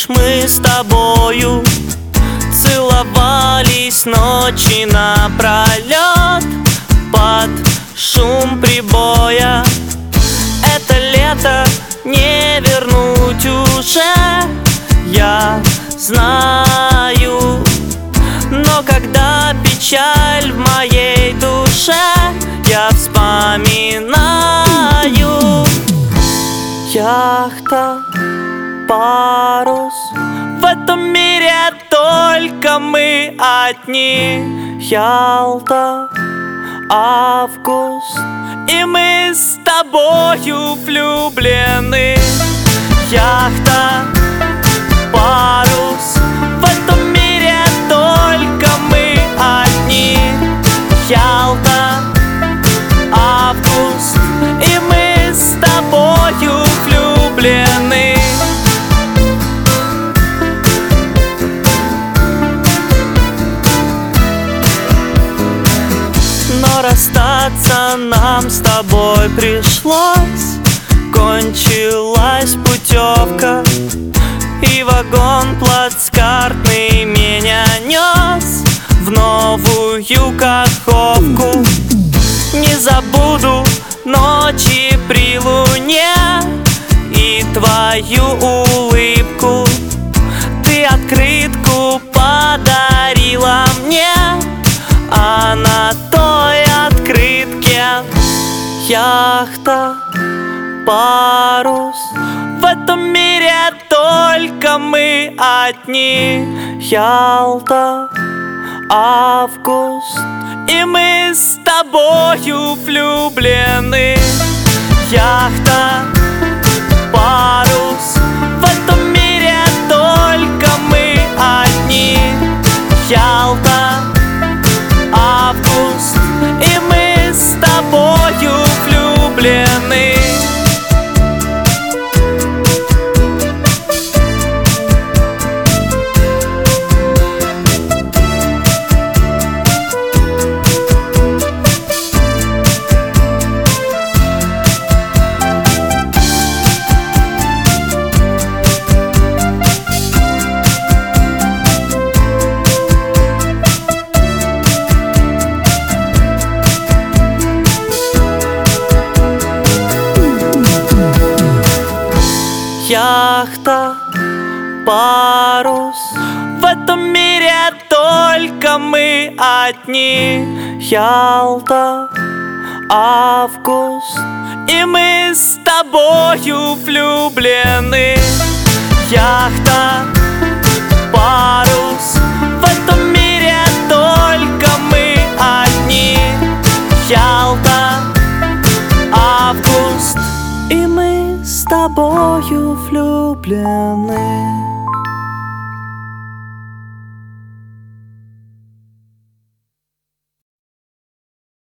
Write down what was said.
мы с тобою целовались ночи напролет под шум прибоя. Это лето не вернуть уже, я знаю. Но когда печаль в моей душе, я вспоминаю. Яхта, парус, в этом мире только мы одни. Ялта, август, и мы с тобою влюблены. Яхта, парус, в этом мире только мы одни. Ялта, август, и мы с тобою влюблены. Но расстаться нам с тобой пришлось. Кончилась путевка, и вагон плацкартный меня нес в новую Каховку. Не забуду ночи при луне и твою улыбку. Ты открытку подарила мне, а на той открытке яхта, парус, в этом мире только мы одни. Ялта, август, и мы с тобою влюблены. Яхта, парус, в этом мире только мы одни. Ялта, август, и мы с тобою влюблены. Яхта, парус, в этом мире только мы одни. Ялта, август, и мы с тобою влюблены. Яхта, парус, в этом мире только мы одни. Ялта, август, и мы с тобою влюблены.